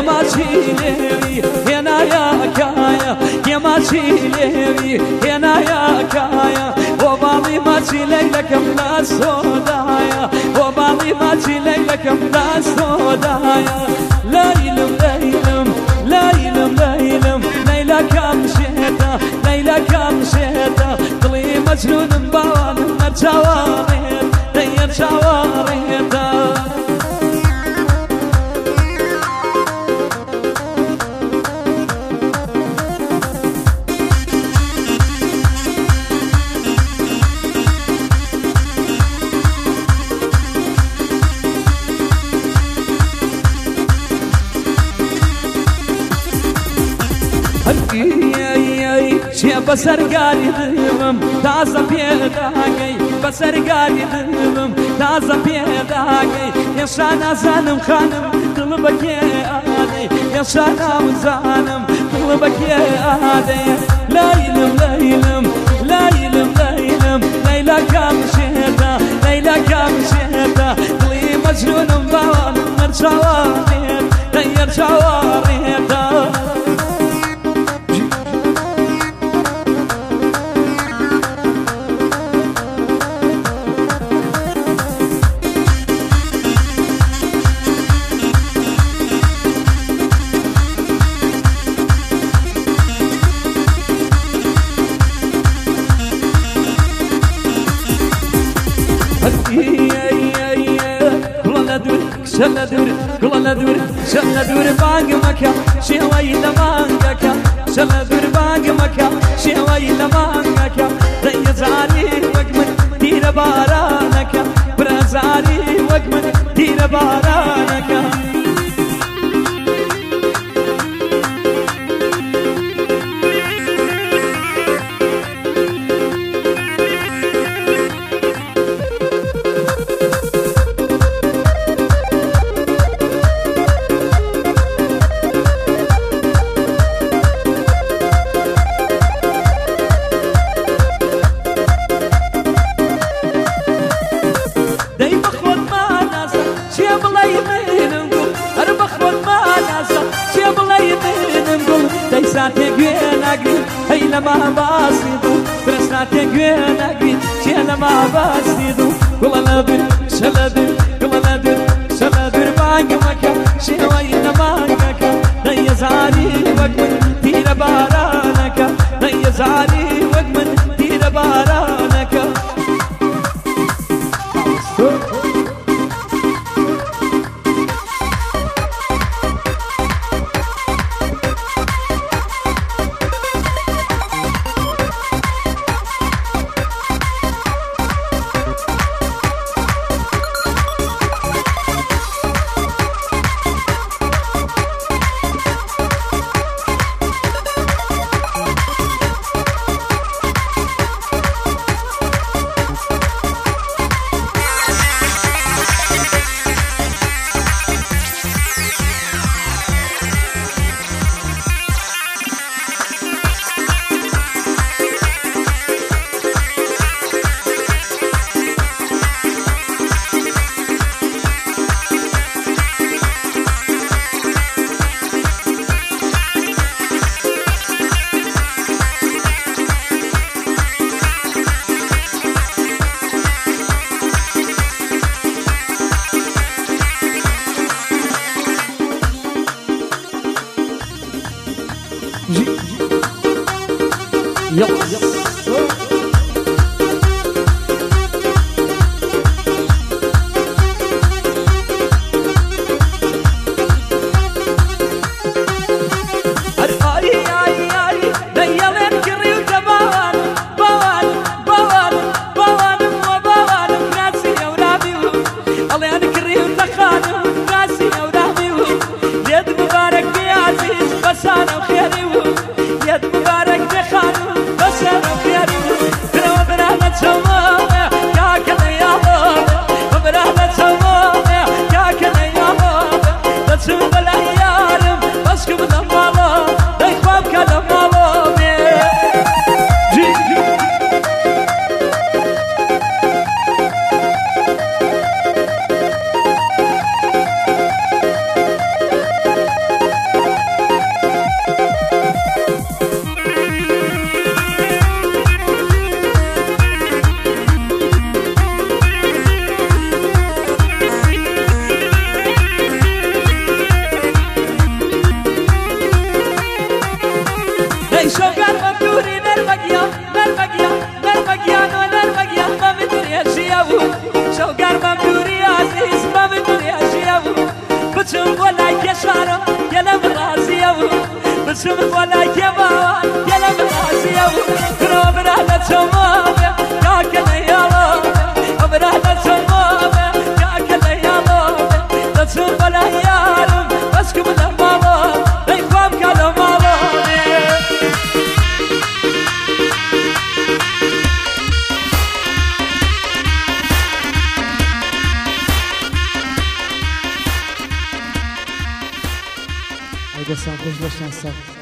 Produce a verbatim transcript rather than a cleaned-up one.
ماشيلي هنا يا كايا يا ماشيلي هنا يا كايا وبعضي ماشيلي لكم لا سودايا وبعضي ماشيلي لكم لا سودايا لا يلم لا يلم لا يلم لا يلم ليلى كم شيتا ليلى كم شيتا طلي مجنون بوان مرجواريت دير شواريتا شي بسرقالي ذمم تازة بيداقي بسرقالي ذمم تازة بيداقي يا شانا زانم خانم قلبك يا آدي يا شانا وزانم قلبك يا آدي لا يلم لا يلم لا يلم لا يلم ليلى كم شهدا ليلى كم شهدا قلي مجنون بوان مر شواريت غير شواريتا شل دور كل دور شل دور باق مكا شوي لمانك شل دور باق مكا شوي لمانك دي زاري وقمن تير بارانك برازاري وقمن تير بارانك هيلا ما باسيدو برسناتي جويناكي شيلا ما باسيدو كل لابر شلابر كل لابر شلابر باقي مكا شوينا مانكا دي زاري وقمن تير بارانكا دي زاري وقمن تير بارانكا نرمگیان و نرمگیان ما بدریشیه بود شوگرمم دوری عزیز ما بدریشیه بود بچم بولای که شارم گلم رازیه بود بچم بولای که باوان گلم رازیه بود کنو براده چمامه یا که نیالامه براده چمامه یا که نیالامه بچم بولای یارم بس که بودم مالام ای خواب کلم مالامه دستان خوش باشن سب